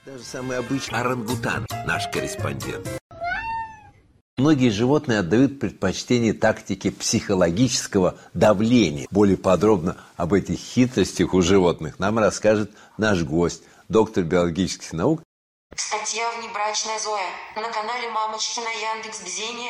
Даже самый обычный орангутан, наш корреспондент. Многие животные отдают предпочтение тактике психологического давления. Более подробно об этих хитростях у животных нам расскажет наш гость, доктор биологических наук. Статья «Внебрачная Зоя» на канале Мамочкина Яндекс.Дзене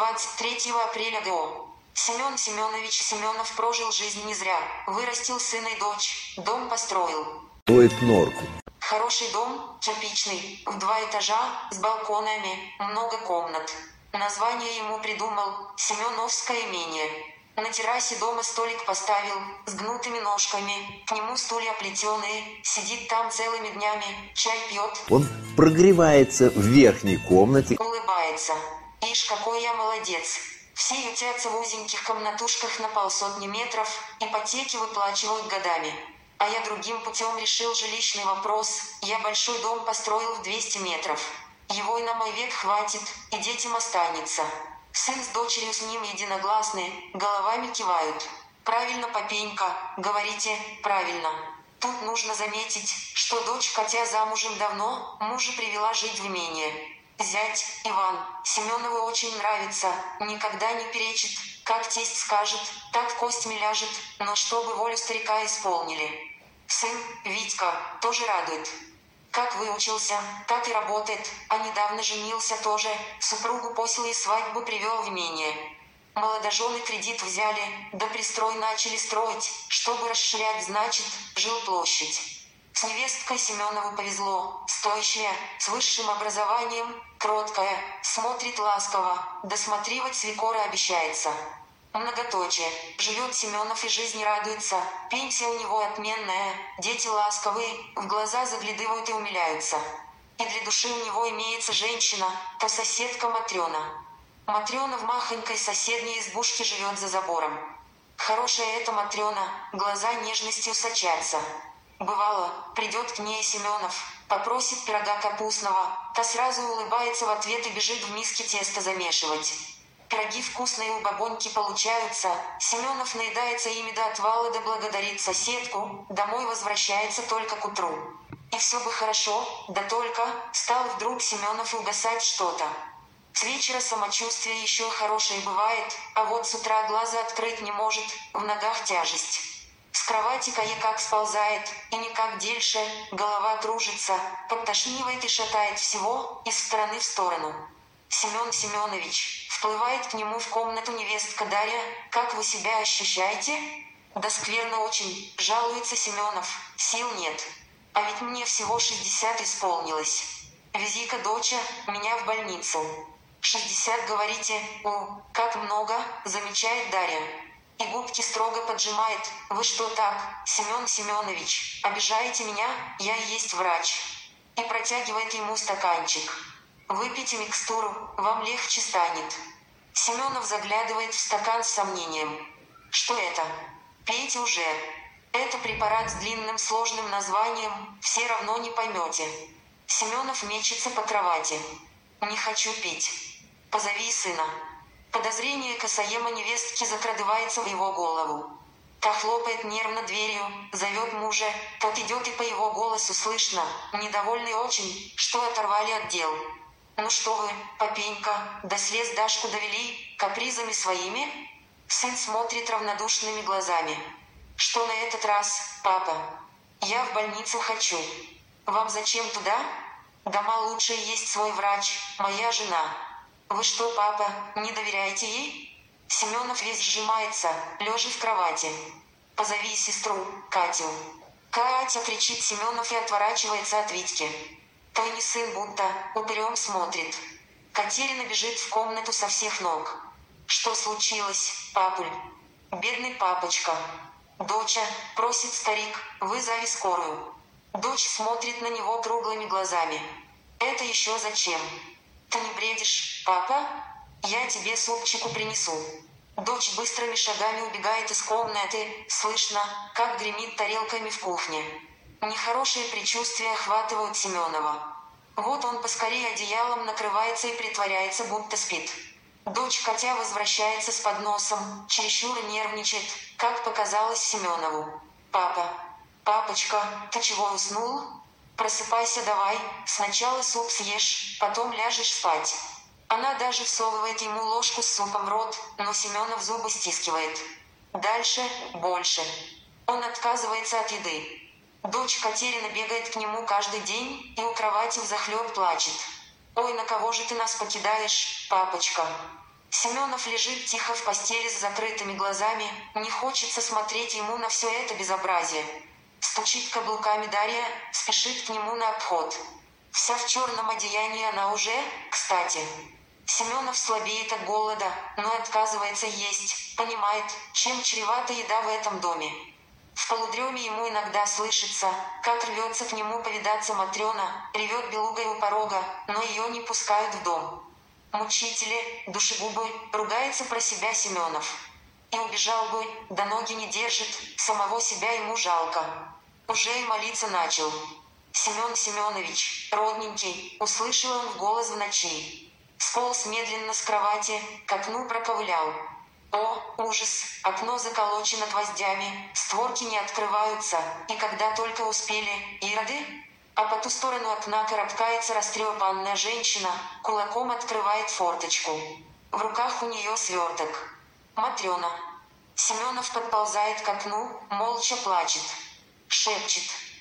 23 апреля ГО. Семен Семенович Семенов прожил жизнь не зря. Вырастил сына и дочь, дом построил. Стоит норку. Хороший дом, кирпичный, в 2 этажа, с балконами, много комнат. Название ему придумал «Семеновское имение». На террасе дома столик поставил, с гнутыми ножками, к нему стулья плетеные, сидит там целыми днями, чай пьет. Он прогревается в верхней комнате. Улыбается. Ишь, какой я молодец. Все ютятся в узеньких комнатушках на 150 метров, ипотеки выплачивают годами. А я другим путем решил жилищный вопрос, я большой дом построил в 200 метров. Его и на мой век хватит, и детям останется. Сын с дочерью с ним единогласны, головами кивают. Правильно, папенька, говорите, правильно. Тут нужно заметить, что дочь, хотя замужем давно, мужа привела жить в имение. Зять, Иван, Семенову очень нравится, никогда не перечит, как тесть скажет, так костьми ляжет, но чтобы волю старика исполнили. Сын, Витька, тоже радует. Как выучился, так и работает, а недавно женился тоже, супругу после свадьбы привел в имение. Молодожены кредит взяли, да пристрой начали строить, чтобы расширять, значит, жилплощадь. С невесткой Семенову повезло, стоящая, с высшим образованием, кроткая, смотрит ласково, досматривать свекора обещается. Многоточие. Живет Семенов и жизни радуется, пенсия у него отменная, дети ласковые, в глаза заглядывают и умиляются. И для души у него имеется женщина, то соседка Матрена. Матрена в махонькой соседней избушке живет за забором. Хорошая эта Матрена, глаза нежностью сочатся. Бывало, придет к ней Семенов, попросит пирога капустного, та сразу улыбается в ответ и бежит в миске тесто замешивать. Пироги вкусные у бабоньки получаются, Семенов наедается ими до отвала да благодарит соседку, домой возвращается только к утру. И все бы хорошо, да только стал вдруг Семенов угасать что-то. С вечера самочувствие еще хорошее бывает, а вот с утра глаза открыть не может, в ногах тяжесть. С кровати кое-как сползает, и никак дельше, голова кружится, подтошнивает и шатает всего, из стороны в сторону. Семен Семенович, вплывает к нему в комнату невестка Дарья, как вы себя ощущаете? Да скверно очень, жалуется Семенов, сил нет. А ведь мне всего 60 исполнилось. Вези-ка, доча, меня в больницу. 60, говорите, как много, замечает Дарья. И губки строго поджимает. Вы что так, Семен Семенович, обижаете меня, я и есть врач. И протягивает ему стаканчик. Выпейте микстуру, вам легче станет. Семенов заглядывает в стакан с сомнением. Что это? Пейте уже. Это препарат с длинным сложным названием, все равно не поймете. Семенов мечется по кровати. Не хочу пить. Позови сына. Подозрение косоема невестки закрадывается в его голову. Та хлопает нервно дверью, зовет мужа, тот идет и по его голосу слышно, недовольный очень, что оторвали от дел. Ну что вы, папенька, до слез Дашку довели, капризами своими? Сын смотрит равнодушными глазами. Что на этот раз, папа? Я в больницу хочу. Вам зачем туда? Дома лучше есть свой врач, моя жена. Вы что, папа, не доверяете ей? Семенов весь сжимается, лежа в кровати. Позови сестру, Катю. Катя, кричит Семенов и отворачивается от Витьки. Той не сын будто, упырем смотрит. Катерина бежит в комнату со всех ног. Что случилось, папуль? Бедный папочка. Доча, просит старик, вызови скорую. Дочь смотрит на него круглыми глазами. Это еще зачем? Ты не бредишь, папа? Я тебе супчику принесу. Дочь быстрыми шагами убегает из комнаты, слышно, как гремит тарелками в кухне. Нехорошие предчувствия охватывают Семенова. Вот он поскорее одеялом накрывается и притворяется, будто спит. Дочь Катя возвращается с подносом, чересчур нервничает, как показалось Семенову. «Папа, папочка, ты чего уснул?» Просыпайся давай, сначала суп съешь, потом ляжешь спать. Она даже всовывает ему ложку с супом в рот, но Семенов зубы стискивает. Дальше, больше. Он отказывается от еды. Дочь Катерина бегает к нему каждый день и у кровати взахлеб плачет. «Ой, на кого же ты нас покидаешь, папочка?» Семенов лежит тихо в постели с закрытыми глазами, не хочется смотреть ему на все это безобразие. Стучит каблуками Дарья, спешит к нему на обход. Вся в черном одеянии она уже, кстати. Семенов слабеет от голода, но отказывается есть, понимает, чем чревата еда в этом доме. В полудреме ему иногда слышится, как рвется к нему повидаться Матрена, ревет белугой у порога, но ее не пускают в дом. Мучители, душегубы, ругается про себя Семенов. И убежал бы, да ноги не держит, самого себя ему жалко. Уже и молиться начал. «Семен Семенович, родненький», услышал он в голос в ночи. Сполз медленно с кровати, к окну проковылял. О, ужас, окно заколочено гвоздями, створки не открываются, и когда только успели, ироды? А по ту сторону окна карабкается растрепанная женщина, кулаком открывает форточку. В руках у нее сверток. Матрена. Семенов подползает к окну, молча плачет. Шепчет.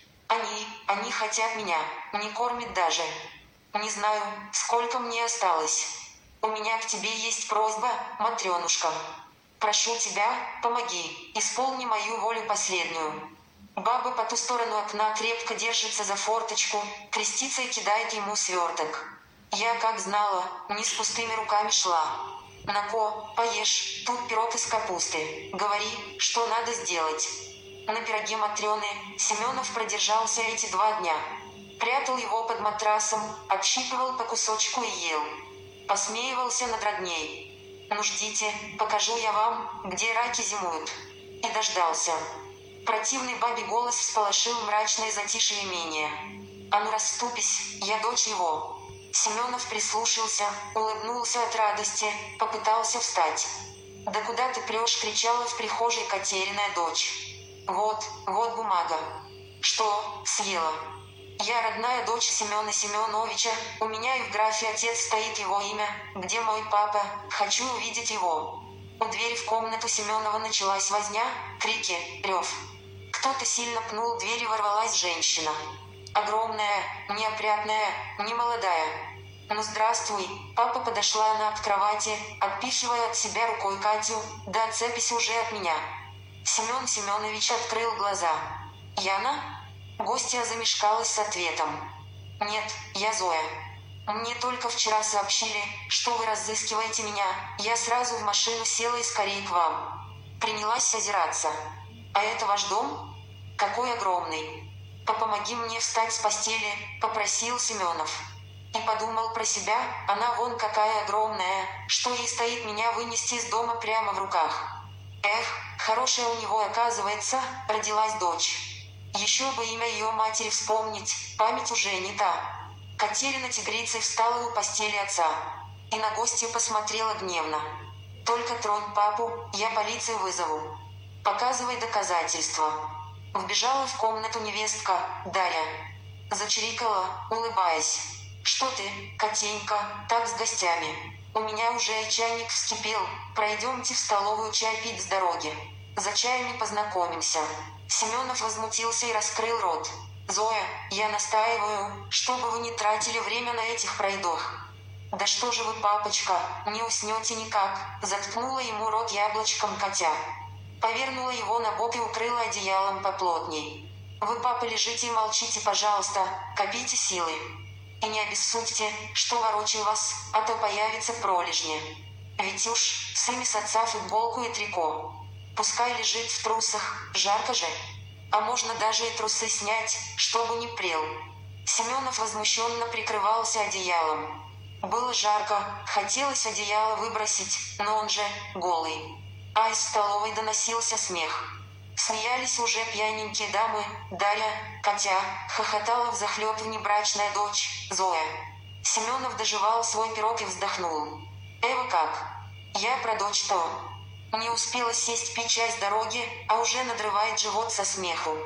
Они хотят меня, не кормят даже. Не знаю, сколько мне осталось. У меня к тебе есть просьба, Матренушка. Прошу тебя, помоги, исполни мою волю последнюю. Баба по ту сторону окна крепко держится за форточку, крестится и кидает ему сверток. Я как знала, не с пустыми руками шла. «На-ко, поешь, тут пирог из капусты. Говори, что надо сделать». На пироге Матрены Семенов продержался эти 2 дня. Прятал его под матрасом, отщипывал по кусочку и ел. Посмеивался над родней. «Ну ждите, покажу я вам, где раки зимуют». И дождался. Противный бабий голос всполошил мрачное затишье имения. «А ну расступись, я дочь его». Семенов прислушался, улыбнулся от радости, попытался встать. «Да куда ты прешь?» — кричала в прихожей Катериная дочь. Вот бумага». «Что, съела?» «Я родная дочь Семена Семеновича, у меня и в графе отец стоит его имя, где мой папа, хочу увидеть его». У двери в комнату Семенова началась возня, крики, рев. Кто-то сильно пнул дверь и ворвалась женщина. Огромная, неопрятная, немолодая. «Ну здравствуй», папа подошла она к кровати, отпихивая от себя рукой Катю, «да отцепись уже от меня». Семен Семенович открыл глаза. «Яна?» Гостья замешкалась с ответом. «Нет, я Зоя. Мне только вчера сообщили, что вы разыскиваете меня, я сразу в машину села и скорее к вам». Принялась озираться. «А это ваш дом? Какой огромный!» «Помоги мне встать с постели», — попросил Семенов. И подумал про себя, она вон какая огромная, что ей стоит меня вынести из дома прямо в руках. Эх, хорошая у него, оказывается, родилась дочь. Еще бы имя ее матери вспомнить, память уже не та. Катерина тигрицей встала у постели отца. И на гостью посмотрела гневно. «Только тронь папу, я полицию вызову. Показывай доказательства». Вбежала в комнату невестка, Дарья. Зачирикала, улыбаясь. «Что ты, Катенька, так с гостями? У меня уже и чайник вскипел, пройдемте в столовую чай пить с дороги. За чаями познакомимся». Семенов возмутился и раскрыл рот. «Зоя, я настаиваю, чтобы вы не тратили время на этих пройдох». «Да что же вы, папочка, не уснете никак», заткнула ему рот яблочком Катя. Повернула его на бок и укрыла одеялом поплотней. «Вы, папа, лежите и молчите, пожалуйста, копите силы. И не обессудьте, что ворочаю вас, а то появится пролежни. Ведь уж, сними с отца футболку и трико. Пускай лежит в трусах, жарко же. А можно даже и трусы снять, чтобы не прел». Семенов возмущенно прикрывался одеялом. Было жарко, хотелось одеяло выбросить, но он же голый. А из столовой доносился смех. Смеялись уже пьяненькие дамы, Дарья, Катя, хохотала взахлеб внебрачная дочь, Зоя. Семенов доживал свой пирог и вздохнул. «Эва как? Я про дочь-то. Не успела сесть пить чай с дороги, а уже надрывает живот со смеху.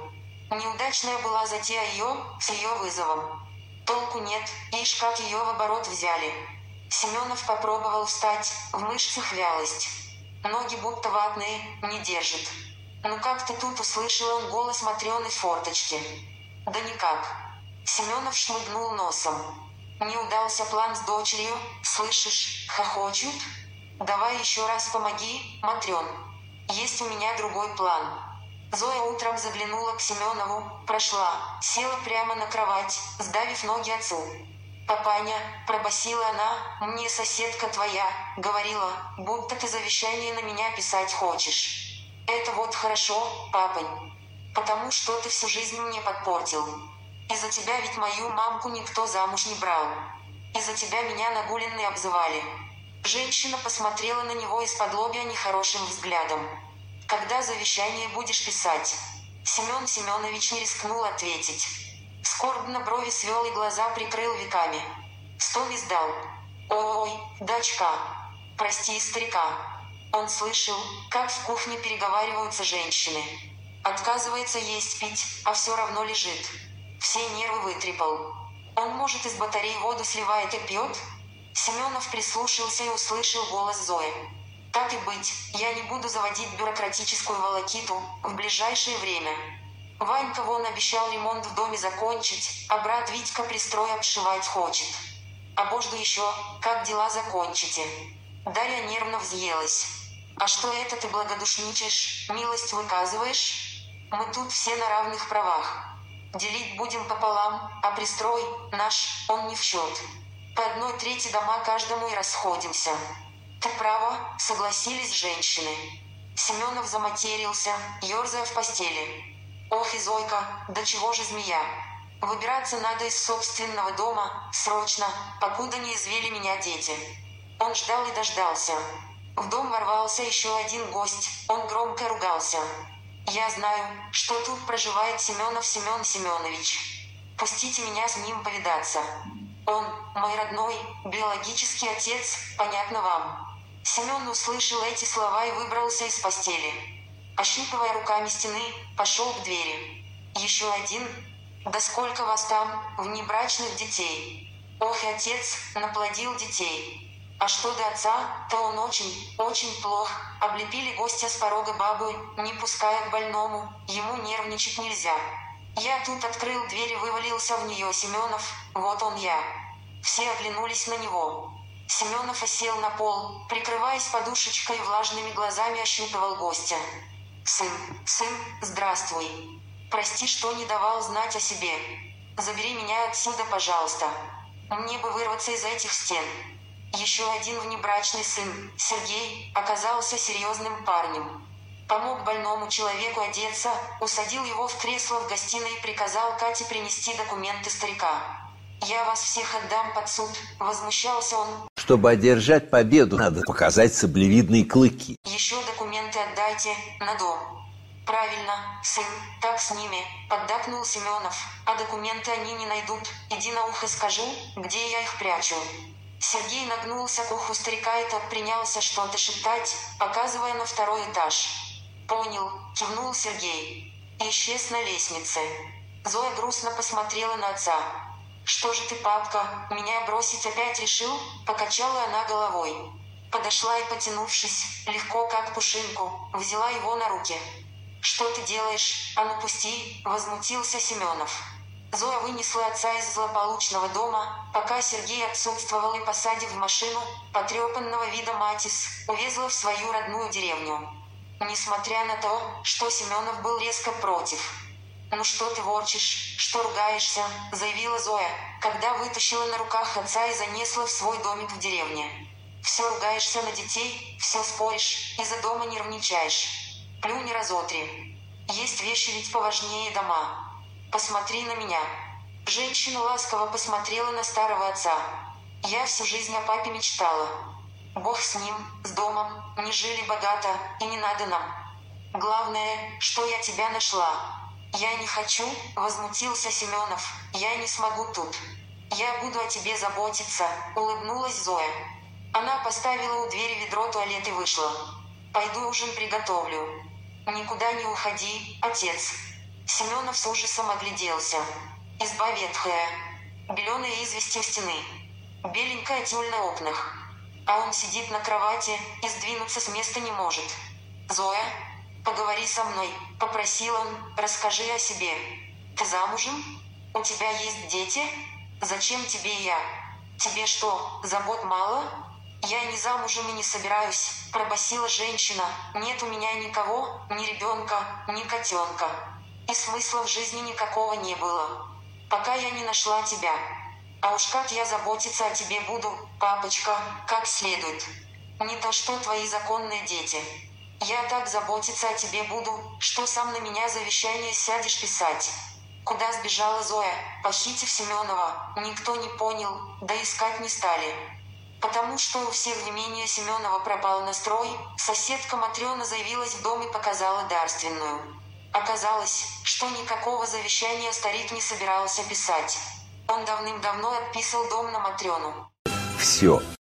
Неудачная была затея ее с ее вызовом. Толку нет, ишь как ее в оборот взяли. Семенов попробовал встать, в мышцах вялость. Ноги будто ватные, не держит. Ну как-то тут услышал он голос Матрёны в форточке. Да никак. Семенов шмыгнул носом. Не удался план с дочерью, слышишь, хохочут? Давай еще раз помоги, Матрён. Есть у меня другой план. Зоя утром заглянула к Семенову, прошла, села прямо на кровать, сдавив ноги отцу. «Папаня», – пробасила она, – «мне соседка твоя, говорила, будто ты завещание на меня писать хочешь. Это вот хорошо, папань. Потому что ты всю жизнь мне подпортил. Из-за тебя ведь мою мамку никто замуж не брал. Из-за тебя меня нагуленной обзывали». Женщина посмотрела на него из-под лобья нехорошим взглядом. «Когда завещание будешь писать?» Семен Семенович не рискнул ответить. Скорбно брови свел и глаза прикрыл веками. Стон издал. «Ой, дочка! Прости старика!» Он слышал, как в кухне переговариваются женщины. Отказывается есть пить, а все равно лежит. Все нервы вытрепал. Он, может, из батареи воду сливает и пьет? Семенов прислушался и услышал голос Зои. «Так и быть, я не буду заводить бюрократическую волокиту в ближайшее время. Ванька вон обещал ремонт в доме закончить, а брат Витька пристрой обшивать хочет. Обожду еще, как дела закончите». Дарья нервно взъелась. «А что это ты благодушничаешь, милость выказываешь? Мы тут все на равных правах. Делить будем пополам, а пристрой наш, он не в счет. По 1/3 дома каждому и расходимся». «Ты права», — согласились женщины. Семенов заматерился, ерзая в постели. «Ох и Зойка, да чего же змея? Выбираться надо из собственного дома, срочно, покуда не извели меня дети». Он ждал и дождался. В дом ворвался еще один гость, он громко ругался. «Я знаю, что тут проживает Семенов Семен Семенович. Пустите меня с ним повидаться. Он, мой родной, биологический отец, понятно вам». Семен услышал эти слова и выбрался из постели. Ощупывая руками стены, пошел к двери. «Еще один? Да сколько вас там, внебрачных детей? Ох, и отец наплодил детей. А что до отца, то он очень, очень плох. Облепили гостя с порога бабы, не пуская к больному, ему нервничать нельзя. Я тут открыл дверь и вывалился в нее Семенов, вот он я». Все оглянулись на него. Семенов осел на пол, прикрываясь подушечкой и влажными глазами ощупывал гостя. Сын, здравствуй. Прости, что не давал знать о себе. Забери меня отсюда, пожалуйста. Мне бы вырваться из этих стен». Еще один внебрачный сын, Сергей, оказался серьезным парнем. Помог больному человеку одеться, усадил его в кресло в гостиной и приказал Кате принести документы старика. «Я вас всех отдам под суд», — возмущался он. Чтобы одержать победу, надо показать саблевидные клыки. «Еще документы отдайте, на дом». «Правильно, сын, так с ними», — поддакнул Семенов. «А документы они не найдут, иди на ухо скажи, где я их прячу». Сергей нагнулся к уху старика и тот принялся что-то шептать, показывая на 2-й этаж. «Понял», — кивнул Сергей. И исчез на лестнице. Зоя грустно посмотрела на отца. «Что же ты, папка, меня бросить опять решил?» – покачала она головой. Подошла и, потянувшись, легко как пушинку, взяла его на руки. «Что ты делаешь? А ну пусти!» – возмутился Семенов. Зоя вынесла отца из злополучного дома, пока Сергей отсутствовал, и, посадив в машину, потрепанного вида Матис, увезла в свою родную деревню. Несмотря на то, что Семенов был резко против. «Ну что ты ворчишь, что ругаешься?» – заявила Зоя, когда вытащила на руках отца и занесла в свой домик в деревне. «Все ругаешься на детей, все споришь, из-за дома нервничаешь. Плюнь разотри. Есть вещи ведь поважнее дома. Посмотри на меня». Женщина ласково посмотрела на старого отца. «Я всю жизнь о папе мечтала. Бог с ним, с домом, не жили богато, и не надо нам. Главное, что я тебя нашла». «Я не хочу», — возмутился Семенов, — «я не смогу тут. Я буду о тебе заботиться», — улыбнулась Зоя. Она поставила у двери ведро туалет и вышла. «Пойду ужин приготовлю». «Никуда не уходи, отец». Семенов с ужасом огляделся. Изба ветхая, беленая известью стены, беленькая тюль на окнах. А он сидит на кровати и сдвинуться с места не может. «Зоя, поговори со мной», — попросил он, — «расскажи о себе. Ты замужем? У тебя есть дети? Зачем тебе я? Тебе что, забот мало?» «Я не замужем и не собираюсь», — пробасила женщина. «Нет у меня никого, ни ребенка, ни котенка. И смысла в жизни никакого не было, пока я не нашла тебя. А уж как я заботиться о тебе буду, папочка, как следует. Не то что твои законные дети. Я так заботиться о тебе буду, что сам на меня завещание сядешь писать». Куда сбежала Зоя, похитив Семенова, никто не понял, да искать не стали. Потому что у всех имения Семенова пропал настрой, соседка Матрена заявилась в дом и показала дарственную. Оказалось, что никакого завещания старик не собирался писать. Он давным-давно отписал дом на Матрену. Все,